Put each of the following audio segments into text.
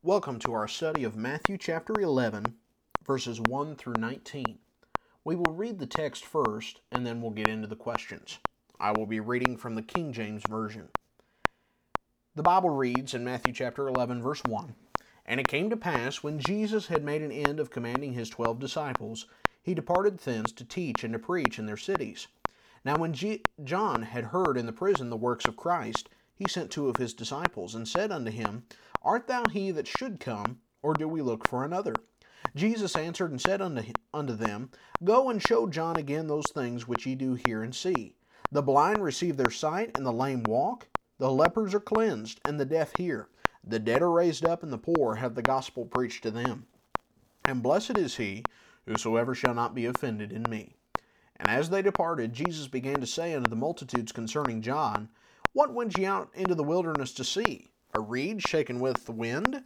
Welcome to our study of Matthew chapter 11, verses 1 through 19. We will read the text first, and then we'll get into the questions. I will be reading from the King James Version. The Bible reads in Matthew chapter 11, verse 1, "And it came to pass, when Jesus had made an end of commanding his 12 disciples, he departed thence to teach and to preach in their cities. Now when John had heard in the prison the works of Christ, he sent 2 of his disciples, and said unto him, Art thou he that should come, or do we look for another? Jesus answered and said unto them, Go and show John again those things which ye do hear and see. The blind receive their sight, and the lame walk. The lepers are cleansed, and the deaf hear. The dead are raised up, and the poor have the gospel preached to them. And blessed is he, whosoever shall not be offended in me. And as they departed, Jesus began to say unto the multitudes concerning John, What went ye out into the wilderness to see? A reed shaken with the wind?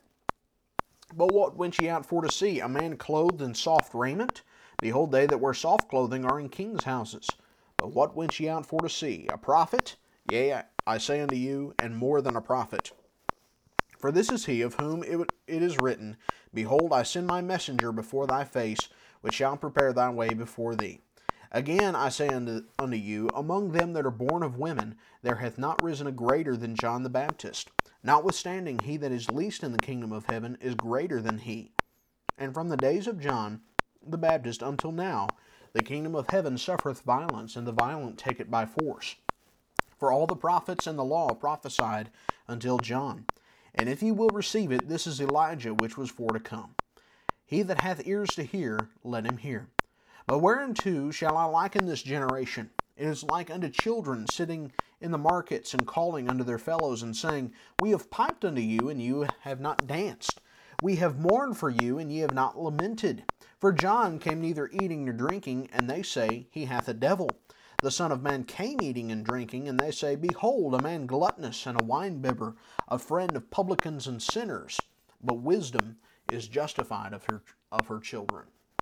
But what went ye out for to see? A man clothed in soft raiment? Behold, they that wear soft clothing are in kings' houses. But what went ye out for to see? A prophet? Yea, I say unto you, and more than a prophet. For this is he of whom it is written, Behold, I send my messenger before thy face, which shall prepare thy way before thee. Again I say unto you, among them that are born of women, there hath not risen a greater than John the Baptist. Notwithstanding, he that is least in the kingdom of heaven is greater than he. And from the days of John the Baptist until now, the kingdom of heaven suffereth violence, and the violent take it by force. For all the prophets and the law prophesied until John. And if ye will receive it, this is Elijah which was for to come. He that hath ears to hear, let him hear. But whereunto shall I liken this generation? It is like unto children sitting in the markets and calling unto their fellows and saying, We have piped unto you, and you have not danced. We have mourned for you, and ye have not lamented. For John came neither eating nor drinking, and they say, He hath a devil. The Son of Man came eating and drinking, and they say, Behold, a man gluttonous and a winebibber, a friend of publicans and sinners. But wisdom is justified of her children.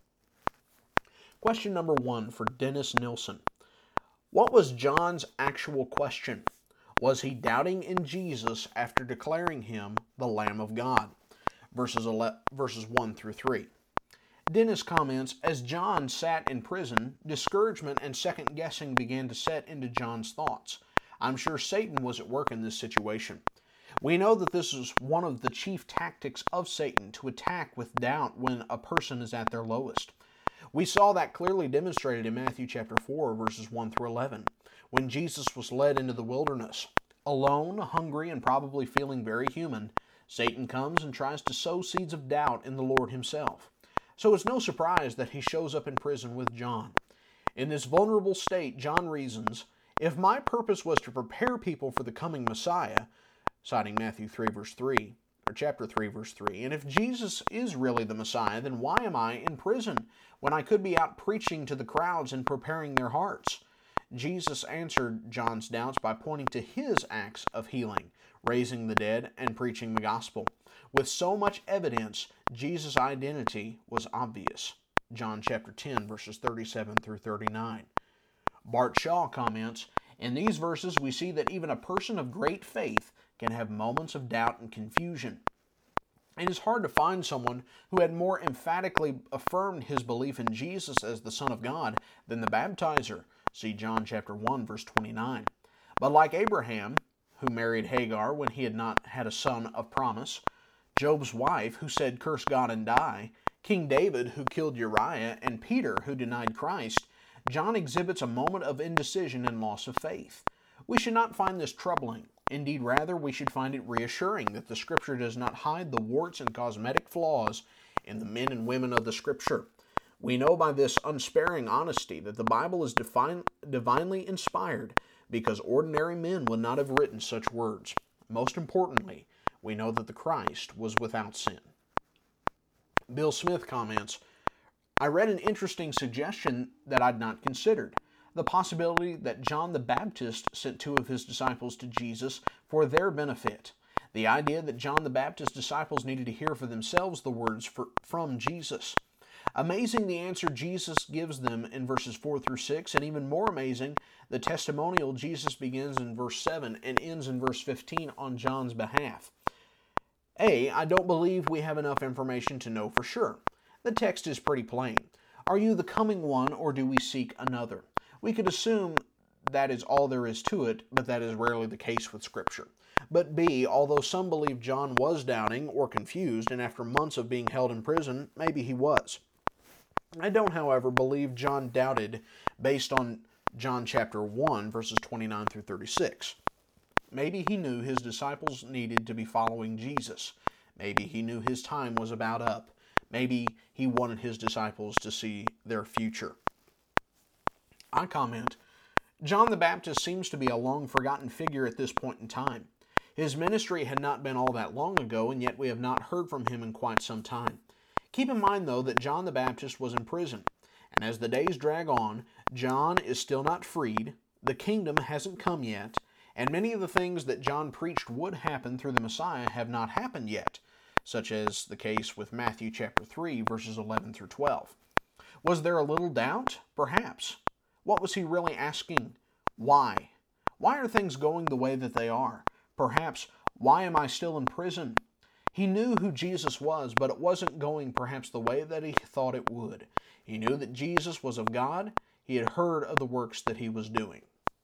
Question number 1 for Dennis Nilsson. What was John's actual question? Was he doubting in Jesus after declaring him the Lamb of God? Verses 1 through 3. Dennis comments, as John sat in prison, discouragement and second-guessing began to set into John's thoughts. I'm sure Satan was at work in this situation. We know that this is one of the chief tactics of Satan, to attack with doubt when a person is at their lowest. We saw that clearly demonstrated in Matthew chapter 4, verses 1 through 11, when Jesus was led into the wilderness. Alone, hungry, and probably feeling very human, Satan comes and tries to sow seeds of doubt in the Lord himself. So it's no surprise that he shows up in prison with John. In this vulnerable state, John reasons, If my purpose was to prepare people for the coming Messiah, citing Matthew 3, verse 3, or chapter 3, verse 3, and if Jesus is really the Messiah, then why am I in prison when I could be out preaching to the crowds and preparing their hearts? Jesus answered John's doubts by pointing to his acts of healing, raising the dead, and preaching the gospel. With so much evidence, Jesus' identity was obvious. John chapter 10, verses 37 through 39. Bart Shaw comments, In these verses we see that even a person of great faith can have moments of doubt and confusion. It is hard to find someone who had more emphatically affirmed his belief in Jesus as the Son of God than the baptizer. See John chapter 1, verse 29. But like Abraham, who married Hagar when he had not had a son of promise, Job's wife, who said, Curse God and die, King David, who killed Uriah, and Peter, who denied Christ, John exhibits a moment of indecision and loss of faith. We should not find this troubling. Indeed, rather, we should find it reassuring that the Scripture does not hide the warts and cosmetic flaws in the men and women of the Scripture. We know by this unsparing honesty that the Bible is divinely inspired, because ordinary men would not have written such words. Most importantly, we know that the Christ was without sin. Bill Smith comments, I read an interesting suggestion that I'd not considered. The possibility that John the Baptist sent 2 of his disciples to Jesus for their benefit. The idea that John the Baptist's disciples needed to hear for themselves the words from Jesus. Amazing the answer Jesus gives them in verses 4 through 6, and even more amazing, the testimonial Jesus begins in verse 7 and ends in verse 15 on John's behalf. A. I don't believe we have enough information to know for sure. The text is pretty plain. Are you the coming one, or do we seek another? We could assume that is all there is to it, but that is rarely the case with Scripture. But B. Although some believe John was doubting or confused, and after months of being held in prison, maybe he was. I don't, however, believe John doubted based on John chapter 1, verses 29 through 36. Maybe he knew his disciples needed to be following Jesus. Maybe he knew his time was about up. Maybe he wanted his disciples to see their future. I comment, John the Baptist seems to be a long-forgotten figure at this point in time. His ministry had not been all that long ago, and yet we have not heard from him in quite some time. Keep in mind, though, that John the Baptist was in prison, and as the days drag on, John is still not freed, the kingdom hasn't come yet, and many of the things that John preached would happen through the Messiah have not happened yet, such as the case with Matthew chapter 3, verses 11 through 12. Was there a little doubt? Perhaps. What was he really asking? Why? Why are things going the way that they are? Perhaps, why am I still in prison? He knew who Jesus was, but it wasn't going perhaps the way that he thought it would. He knew that Jesus was of God. He had heard of the works that he was doing.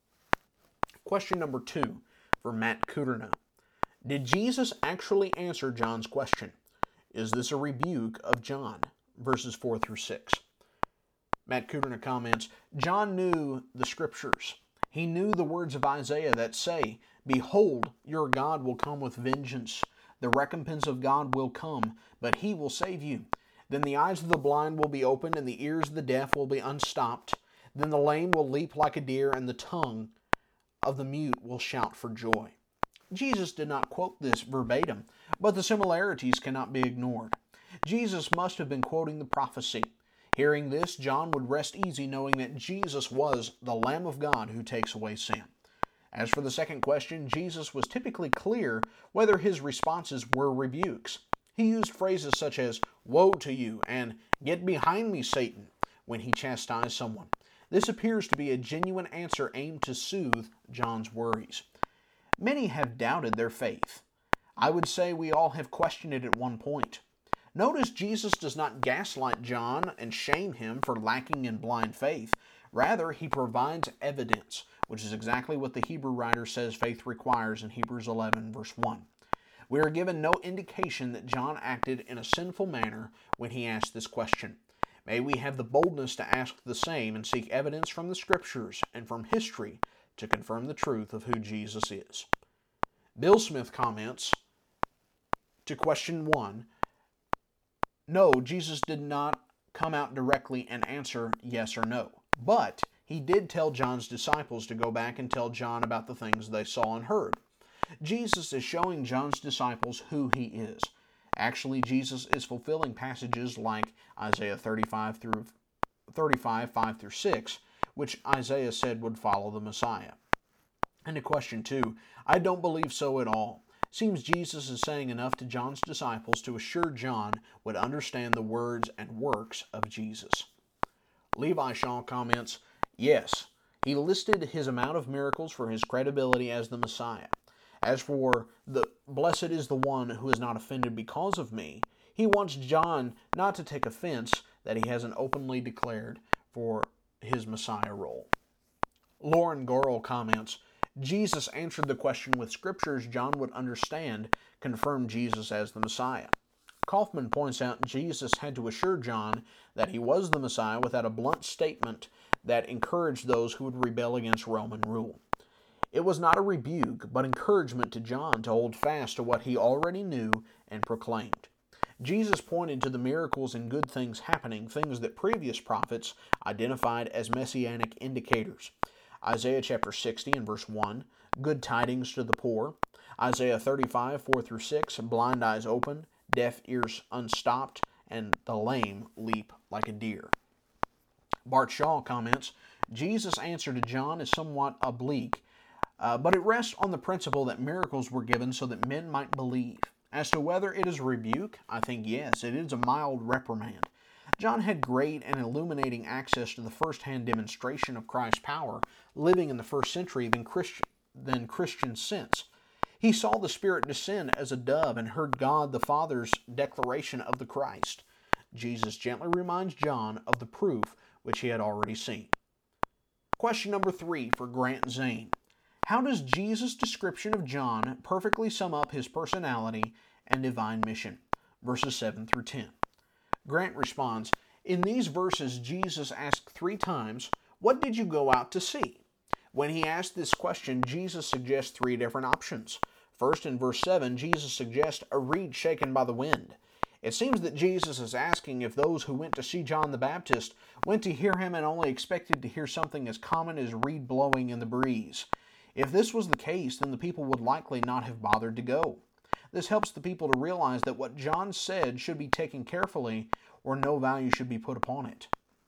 Question number 2 for Matt Kuderna. Did Jesus actually answer John's question? Is this a rebuke of John? Verses 4 through 6. Matt Kuderna comments, John knew the Scriptures. He knew the words of Isaiah that say, Behold, your God will come with vengeance. The recompense of God will come, but he will save you. Then the eyes of the blind will be opened, and the ears of the deaf will be unstopped. Then the lame will leap like a deer, and the tongue of the mute will shout for joy. Jesus did not quote this verbatim, but the similarities cannot be ignored. Jesus must have been quoting the prophecy. Hearing this, John would rest easy knowing that Jesus was the Lamb of God who takes away sin. As for the second question, Jesus was typically clear whether his responses were rebukes. He used phrases such as, Woe to you, and Get behind me, Satan, when he chastised someone. This appears to be a genuine answer aimed to soothe John's worries. Many have doubted their faith. I would say we all have questioned it at one point. Notice Jesus does not gaslight John and shame him for lacking in blind faith. Rather, he provides evidence, which is exactly what the Hebrew writer says faith requires in Hebrews 11, verse 1. We are given no indication that John acted in a sinful manner when he asked this question. May we have the boldness to ask the same and seek evidence from the Scriptures and from history to confirm the truth of who Jesus is. Bill Smith comments to question 1, No, Jesus did not come out directly and answer yes or no, but he did tell John's disciples to go back and tell John about the things they saw and heard. Jesus is showing John's disciples who he is. Actually, Jesus is fulfilling passages like Isaiah 35, 5 through 6, which Isaiah said would follow the Messiah. And to question 2, I don't believe so at all. Seems Jesus is saying enough to John's disciples to assure John would understand the words and works of Jesus. Levi Shaw comments, Yes, he listed his amount of miracles for his credibility as the Messiah. As for the blessed is the one who is not offended because of me, he wants John not to take offense that he hasn't openly declared for his Messiah role. Lauren Gorel comments, Jesus answered the question with scriptures John would understand, confirmed Jesus as the Messiah. Kaufman points out Jesus had to assure John that he was the Messiah without a blunt statement that encouraged those who would rebel against Roman rule. It was not a rebuke, but encouragement to John to hold fast to what he already knew and proclaimed. Jesus pointed to the miracles and good things happening, things that previous prophets identified as messianic indicators. Isaiah chapter 60 and verse 1, good tidings to the poor. Isaiah 35, 4 through 6, blind eyes open, deaf ears unstopped, and the lame leap like a deer. Bart Shaw comments, Jesus' answer to John is somewhat oblique, but it rests on the principle that miracles were given so that men might believe. As to whether it is a rebuke, I think yes, it is a mild reprimand. John had great and illuminating access to the first-hand demonstration of Christ's power living in the first century than Christians since. He saw the Spirit descend as a dove and heard God the Father's declaration of the Christ. Jesus gently reminds John of the proof which he had already seen. Question number 3 for Grant Zane. How does Jesus' description of John perfectly sum up his personality and divine mission? Verses 7 through 10. Grant responds, in these verses, Jesus asked 3 times, what did you go out to see? When he asked this question, Jesus suggests 3 different options. First, in verse 7, Jesus suggests a reed shaken by the wind. It seems that Jesus is asking if those who went to see John the Baptist went to hear him and only expected to hear something as common as reed blowing in the breeze. If this was the case, then the people would likely not have bothered to go. This helps the people to realize that what John said should be taken carefully, or no value should be put upon it.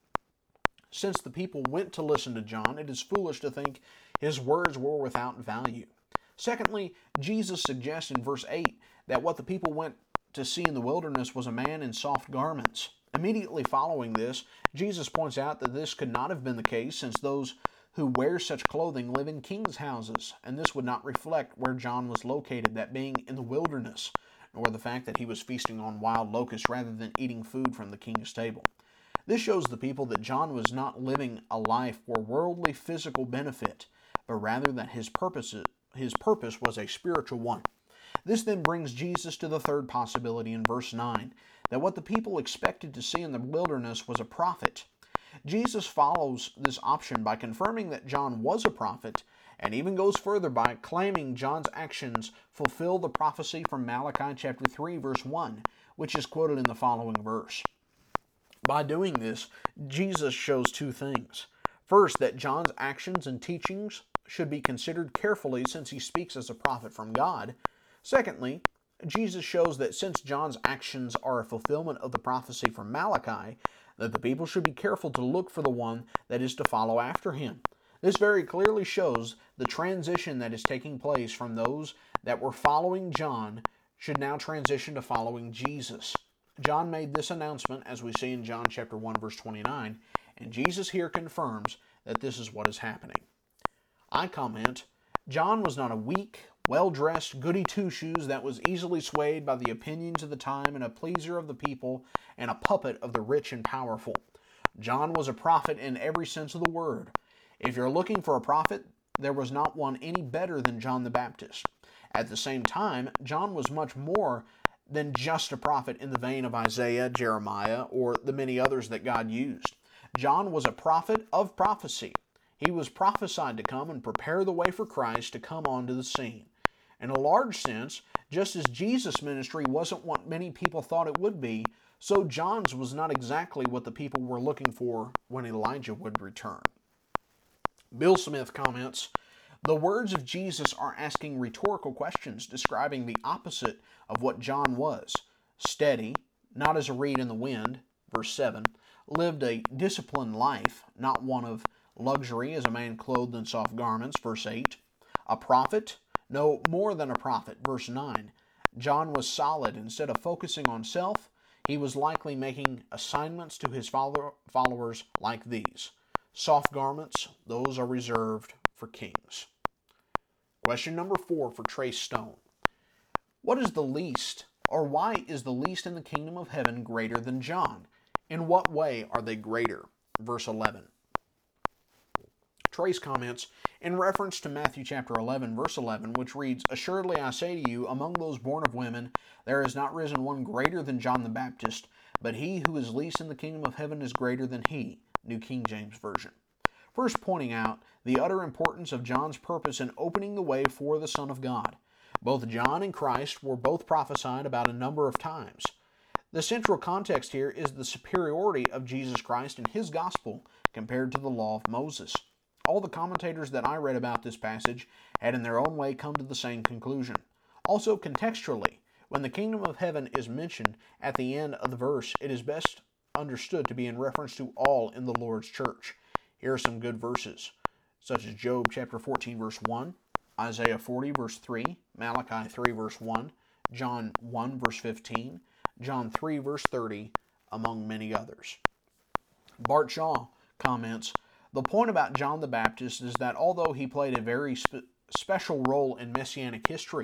Since the people went to listen to John, it is foolish to think his words were without value. Secondly, Jesus suggests in verse 8 that what the people went to see in the wilderness was a man in soft garments. Immediately following this, Jesus points out that this could not have been the case, since those who wear such clothing live in kings' houses, and this would not reflect where John was located, that being in the wilderness, nor the fact that he was feasting on wild locusts rather than eating food from the king's table. This shows the people that John was not living a life for worldly physical benefit, but rather that his purpose was a spiritual one. This then brings Jesus to the third possibility in verse 9, that what the people expected to see in the wilderness was a prophet. Jesus follows this option by confirming that John was a prophet, and even goes further by claiming John's actions fulfill the prophecy from Malachi chapter 3 verse 1, which is quoted in the following verse. By doing this, Jesus shows 2 things. First, that John's actions and teachings should be considered carefully since he speaks as a prophet from God. Secondly, Jesus shows that since John's actions are a fulfillment of the prophecy from Malachi, that the people should be careful to look for the one that is to follow after him. This very clearly shows the transition that is taking place from those that were following John should now transition to following Jesus. John made this announcement, as we see in John chapter 1 verse 29, and Jesus here confirms that this is what is happening. I comment, John was not a weak, well-dressed, goody two-shoes that was easily swayed by the opinions of the time and a pleaser of the people and a puppet of the rich and powerful. John was a prophet in every sense of the word. If you're looking for a prophet, there was not one any better than John the Baptist. At the same time, John was much more than just a prophet in the vein of Isaiah, Jeremiah, or the many others that God used. John was a prophet of prophecy. He was prophesied to come and prepare the way for Christ to come onto the scene. In a large sense, just as Jesus' ministry wasn't what many people thought it would be, so John's was not exactly what the people were looking for when Elijah would return. Bill Smith comments, the words of Jesus are asking rhetorical questions describing the opposite of what John was. Steady, not as a reed in the wind, verse 7, lived a disciplined life, not one of luxury as a man clothed in soft garments, verse 8. A prophet, no more than a prophet, verse 9. John was solid. Instead of focusing on self, he was likely making assignments to his followers like these. Soft garments, those are reserved for kings. Question number 4 for Trace Stone. What is the least, or why is the least in the kingdom of heaven greater than John? In what way are they greater? Verse 11. Trace comments, in reference to Matthew chapter 11, verse 11, which reads, assuredly I say to you, among those born of women, there has not risen one greater than John the Baptist, but he who is least in the kingdom of heaven is greater than he. New King James Version. First pointing out the utter importance of John's purpose in opening the way for the Son of God. Both John and Christ were both prophesied about a number of times. The central context here is the superiority of Jesus Christ and his gospel compared to the law of Moses. All the commentators that I read about this passage had in their own way come to the same conclusion. Also contextually, when the kingdom of heaven is mentioned at the end of the verse, it is best understood to be in reference to all in the Lord's church. Here are some good verses, such as Job chapter 14 verse 1, Isaiah 40 verse 3, Malachi 3 verse 1, John 1 verse 15, John 3 verse 30, among many others. Bart Shaw comments, the point about John the Baptist is that although he played a very special role in Messianic history,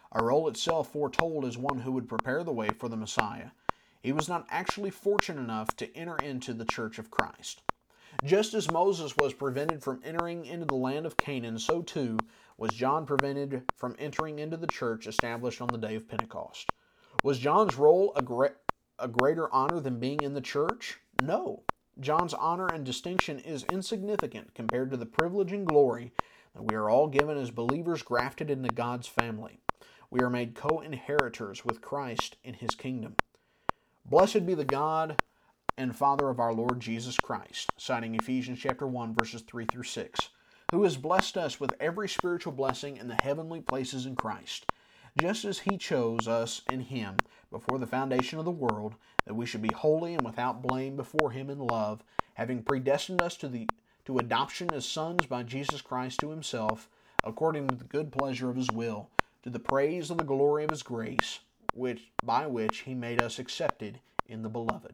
A role itself foretold as one who would prepare the way for the Messiah. He was not actually fortunate enough to enter into the church of Christ. Just as Moses was prevented from entering into the land of Canaan, so too was John prevented from entering into the church established on the day of Pentecost. Was John's role a greater honor than being in the church? No. John's honor and distinction is insignificant compared to the privilege and glory that we are all given as believers grafted into God's family. We are made co-inheritors with Christ in His kingdom. Blessed be the God and Father of our Lord Jesus Christ, citing Ephesians chapter 1, verses 3 through 6, who has blessed us with every spiritual blessing in the heavenly places in Christ, just as He chose us in Him before the foundation of the world, that we should be holy and without blame before Him in love, having predestined us to adoption as sons by Jesus Christ to Himself, according to the good pleasure of His will, to the praise of the glory of His grace, by which He made us accepted in the Beloved.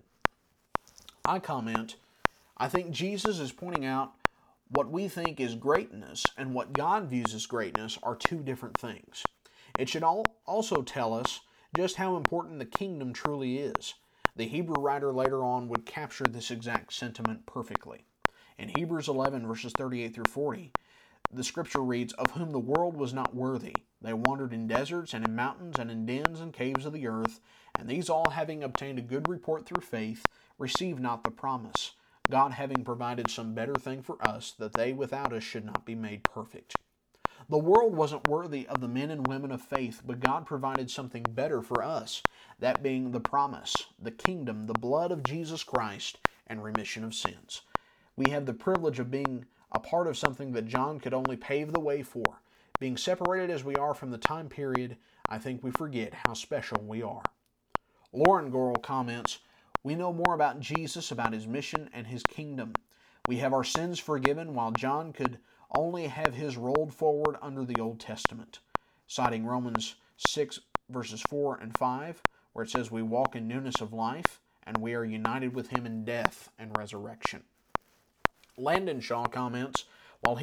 I comment, I think Jesus is pointing out what we think is greatness and what God views as greatness are two different things. It should also tell us just how important the kingdom truly is. The Hebrew writer later on would capture this exact sentiment perfectly. In Hebrews 11, verses 38 through 40, the scripture reads, "Of whom the world was not worthy. They wandered in deserts and in mountains and in dens and caves of the earth, and these all having obtained a good report through faith, received not the promise, God having provided some better thing for us, that they without us should not be made perfect." The world wasn't worthy of the men and women of faith, but God provided something better for us, that being the promise, the kingdom, the blood of Jesus Christ, and remission of sins. We have the privilege of being a part of something that John could only pave the way for. Being separated as we are from the time period, I think we forget how special we are. Lauren Gorel comments, "We know more about Jesus, about His mission and His kingdom. We have our sins forgiven, while John could only have his rolled forward under the Old Testament," citing Romans 6, verses 4 and 5, where it says, "We walk in newness of life, and we are united with Him in death and resurrection." Landon Shaw comments, while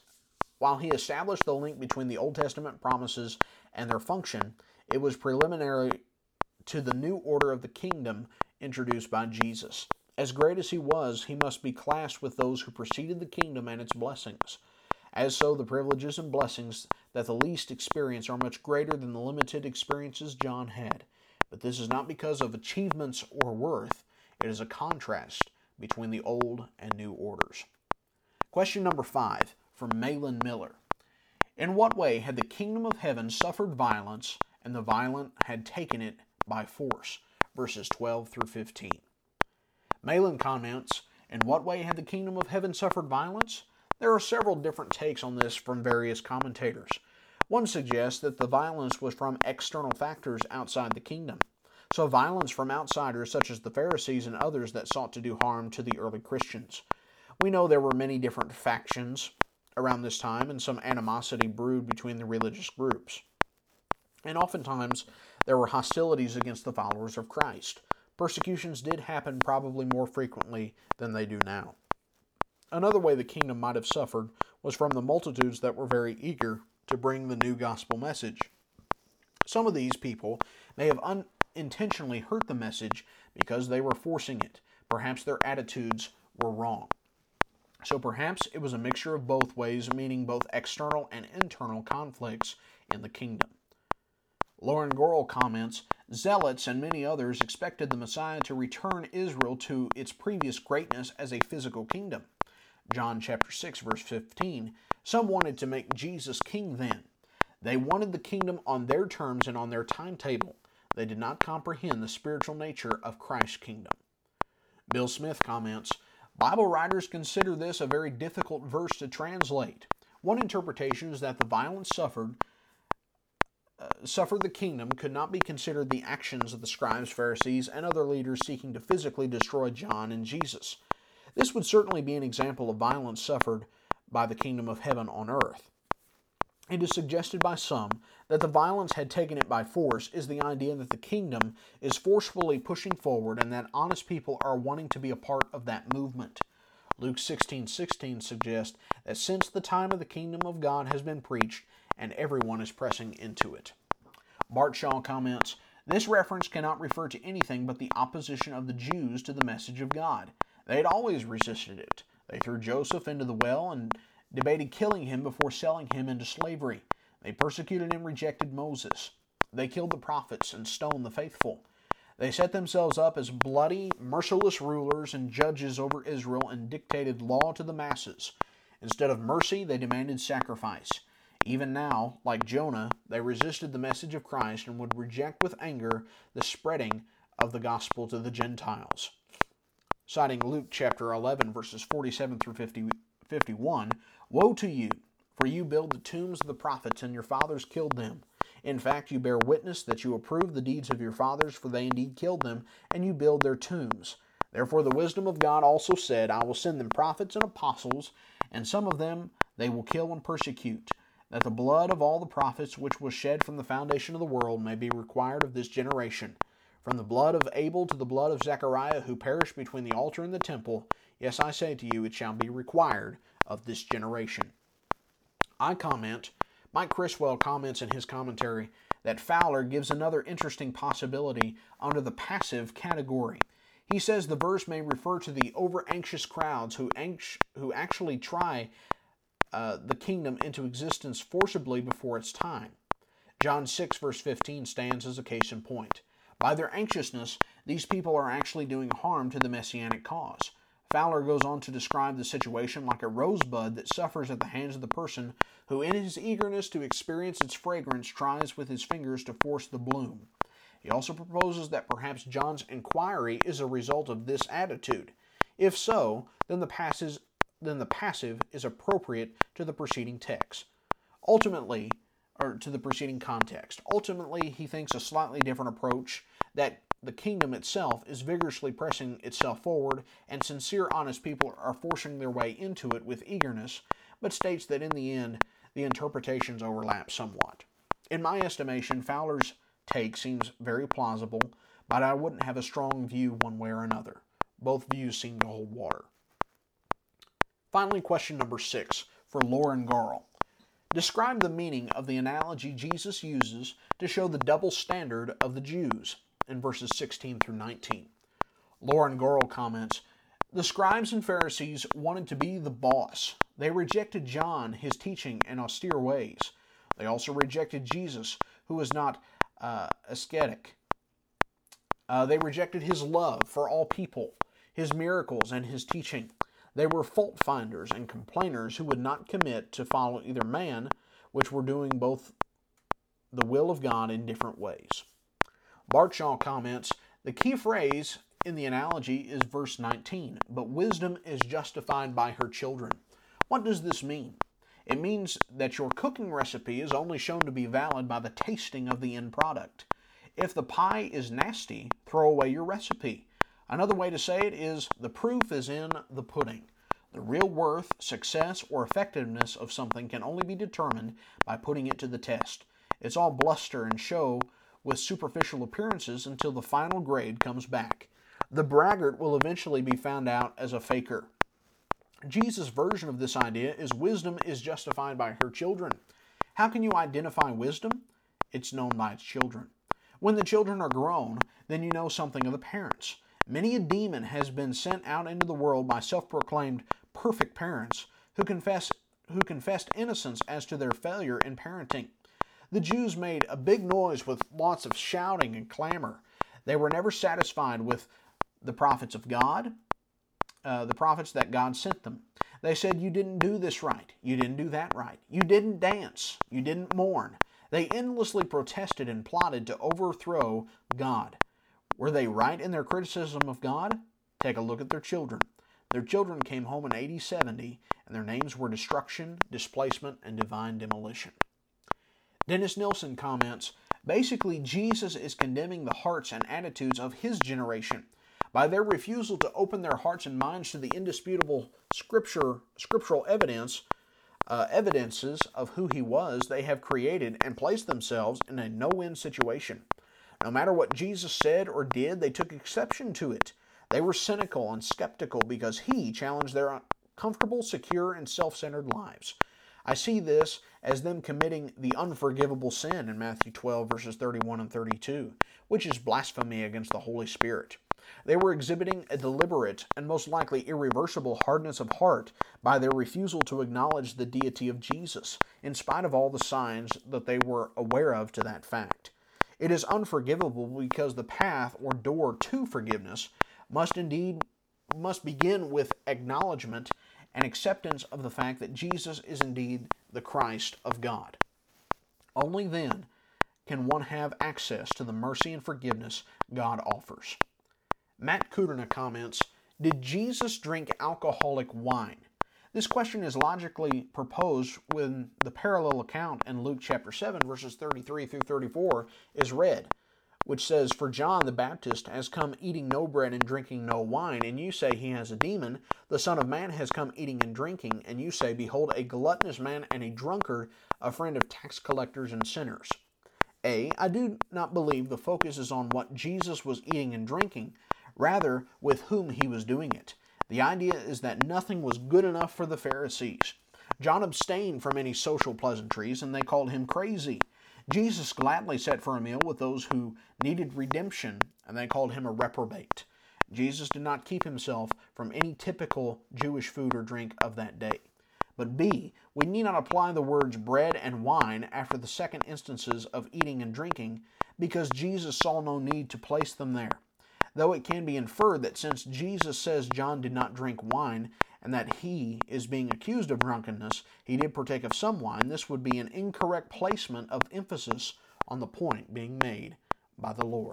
he established the link between the Old Testament promises and their function, it was preliminary to the new order of the kingdom introduced by Jesus. As great as He was, He must be classed with those who preceded the kingdom and its blessings. As so, the privileges and blessings that the least experience are much greater than the limited experiences John had. But this is not because of achievements or worth. It is a contrast between the old and new orders. Question number 5 from Malin Miller. In what way had the kingdom of heaven suffered violence, and the violent had taken it by force? Verses 12 through 15. Malin comments, in what way had the kingdom of heaven suffered violence? There are several different takes on this from various commentators. One suggests that the violence was from external factors outside the kingdom. So violence from outsiders such as the Pharisees and others that sought to do harm to the early Christians. We know there were many different factions around this time, and some animosity brewed between the religious groups. And oftentimes there were hostilities against the followers of Christ. Persecutions did happen probably more frequently than they do now. Another way the kingdom might have suffered was from the multitudes that were very eager to bring the new gospel message. Some of these people may have unintentionally hurt the message because they were forcing it. Perhaps their attitudes were wrong. So perhaps it was a mixture of both ways, meaning both external and internal conflicts in the kingdom. Lauren Gorel comments, zealots and many others expected the Messiah to return Israel to its previous greatness as a physical kingdom. John chapter 6, verse 15, some wanted to make Jesus king then. They wanted the kingdom on their terms and on their timetable. They did not comprehend the spiritual nature of Christ's kingdom. Bill Smith comments, Bible writers consider this a very difficult verse to translate. One interpretation is that the violence suffered the kingdom could not be considered the actions of the scribes, Pharisees, and other leaders seeking to physically destroy John and Jesus. This would certainly be an example of violence suffered by the kingdom of heaven on earth. It is suggested by some that the violence had taken it by force is the idea that the kingdom is forcefully pushing forward and that honest people are wanting to be a part of that movement. Luke 16:16 suggests that since the time of the kingdom of God has been preached and everyone is pressing into it. Bart Shaw comments, this reference cannot refer to anything but the opposition of the Jews to the message of God. They had always resisted it. They threw Joseph into the well and debated killing him before selling him into slavery. They persecuted and rejected Moses. They killed the prophets and stoned the faithful. They set themselves up as bloody, merciless rulers and judges over Israel and dictated law to the masses. Instead of mercy, they demanded sacrifice. Even now, like Jonah, they resisted the message of Christ and would reject with anger the spreading of the gospel to the Gentiles. Citing Luke chapter 11, verses 47 through 51, Woe to you, for you build the tombs of the prophets, and your fathers killed them. In fact, you bear witness that you approve the deeds of your fathers, for they indeed killed them, and you build their tombs. Therefore the wisdom of God also said, I will send them prophets and apostles, and some of them they will kill and persecute, that the blood of all the prophets which was shed from the foundation of the world may be required of this generation. From the blood of Abel to the blood of Zechariah, who perished between the altar and the temple, yes, I say to you, it shall be required of this generation. Mike Criswell comments in his commentary that Fowler gives another interesting possibility under the passive category. He says the verse may refer to the over-anxious crowds who actually try the kingdom into existence forcibly before its time. John 6 verse 15 stands as a case in point. By their anxiousness, these people are actually doing harm to the messianic cause. Fowler goes on to describe the situation like a rosebud that suffers at the hands of the person who, in his eagerness to experience its fragrance, tries with his fingers to force the bloom. He also proposes that perhaps John's inquiry is a result of this attitude. If so, then the passive is appropriate to the preceding text. Ultimately, to the preceding context. Ultimately, he thinks a slightly different approach, that the kingdom itself is vigorously pressing itself forward, and sincere, honest people are forcing their way into it with eagerness, but states that in the end, the interpretations overlap somewhat. In my estimation, Fowler's take seems very plausible, but I wouldn't have a strong view one way or another. Both views seem to hold water. Finally, question number 6 for Loren Garl. Describe the meaning of the analogy Jesus uses to show the double standard of the Jews in verses 16 through 19. Loren Garl comments, the scribes and Pharisees wanted to be the boss. They rejected John, his teaching, and austere ways. They also rejected Jesus, who was not ascetic. They rejected his love for all people, his miracles, and his teaching. They were fault finders and complainers who would not commit to follow either man, which were doing both the will of God in different ways. Bart Shaw comments, the key phrase in the analogy is verse 19, but wisdom is justified by her children. What does this mean? It means that your cooking recipe is only shown to be valid by the tasting of the end product. If the pie is nasty, throw away your recipe. Another way to say it is, the proof is in the pudding. The real worth, success, or effectiveness of something can only be determined by putting it to the test. It's all bluster and show with superficial appearances until the final grade comes back. The braggart will eventually be found out as a faker. Jesus' version of this idea is wisdom is justified by her children. How can you identify wisdom? It's known by its children. When the children are grown, then you know something of the parents. Many a demon has been sent out into the world by self-proclaimed perfect parents who confessed innocence as to their failure in parenting. The Jews made a big noise with lots of shouting and clamor. They were never satisfied with the prophets of God, the prophets that God sent them. They said, you didn't do this right. You didn't do that right. You didn't dance. You didn't mourn. They endlessly protested and plotted to overthrow God. Were they right in their criticism of God? Take a look at their children. Their children came home in AD 70, and their names were destruction, displacement, and divine demolition. Dennis Nilsson comments, basically Jesus is condemning the hearts and attitudes of his generation. By their refusal to open their hearts and minds to the indisputable scriptural evidences of who he was, they have created and placed themselves in a no-win situation. No matter what Jesus said or did, they took exception to it. They were cynical and skeptical because he challenged their comfortable, secure, and self-centered lives. I see this as them committing the unforgivable sin in Matthew 12, verses 31 and 32, which is blasphemy against the Holy Spirit. They were exhibiting a deliberate and most likely irreversible hardness of heart by their refusal to acknowledge the deity of Jesus, in spite of all the signs that they were aware of to that fact. It is unforgivable because the path or door to forgiveness must begin with acknowledgement and acceptance of the fact that Jesus is indeed the Christ of God. Only then can one have access to the mercy and forgiveness God offers. Matt Kudrna comments, did Jesus drink alcoholic wine? This question is logically proposed when the parallel account in Luke chapter 7, verses 33 through 34 is read, which says, For John the Baptist has come eating no bread and drinking no wine, and you say he has a demon. The Son of Man has come eating and drinking, and you say, Behold, a gluttonous man and a drunkard, a friend of tax collectors and sinners. I do not believe the focus is on what Jesus was eating and drinking, rather with whom he was doing it. The idea is that nothing was good enough for the Pharisees. John abstained from any social pleasantries, and they called him crazy. Jesus gladly sat for a meal with those who needed redemption, and they called him a reprobate. Jesus did not keep himself from any typical Jewish food or drink of that day. But we need not apply the words bread and wine after the second instances of eating and drinking, because Jesus saw no need to place them there. Though it can be inferred that since Jesus says John did not drink wine, and that he is being accused of drunkenness, he did partake of some wine, this would be an incorrect placement of emphasis on the point being made by the Lord.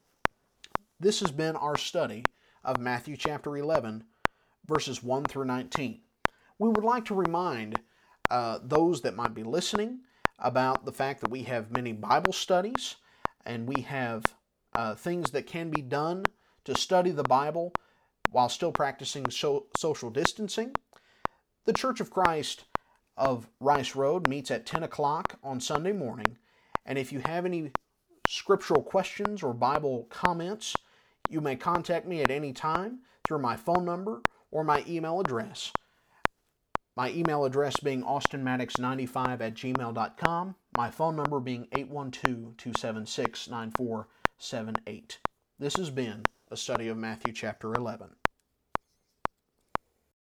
This has been our study of Matthew chapter 11, verses 1 through 19. We would like to remind those that might be listening about the fact that we have many Bible studies, and we have things that can be done to study the Bible while still practicing social distancing. The Church of Christ of Rice Road meets at 10 o'clock on Sunday morning, and if you have any scriptural questions or Bible comments, you may contact me at any time through my phone number or my email address. My email address being austinmaddox95@gmail.com, my phone number being 812-276-9478. This has been a study of Matthew chapter 11.